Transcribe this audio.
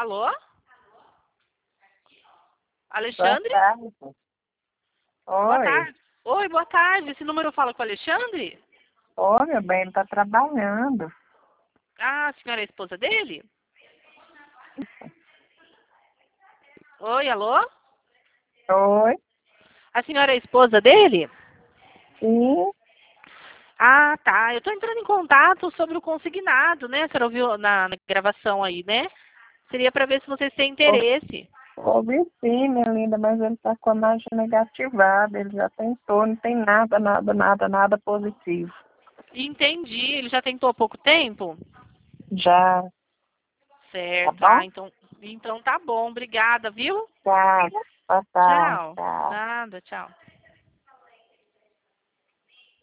Alô? Boa Alexandre? tarde. Boa Oi. tarde. Oi, boa tarde. Esse número fala com o Alexandre? Oi, meu bem, ele tá trabalhando. Ah, a senhora é a esposa dele? Oi, alô? Oi. A senhora é a esposa dele? Sim. Ah, tá. Eu tô entrando em contato sobre o consignado, né? A senhora ouviu na gravação aí, né? Seria para ver se vocês têm interesse. Ouvi sim, minha linda, mas ele tá com a margem negativada. Ele já tentou, não tem nada positivo. Entendi. Ele já tentou há pouco tempo? Já, tá Certo. bom? Ah, então tá bom. Obrigada, viu? Tchau. Boa tarde. Tchau. Tchau. Nada, tchau.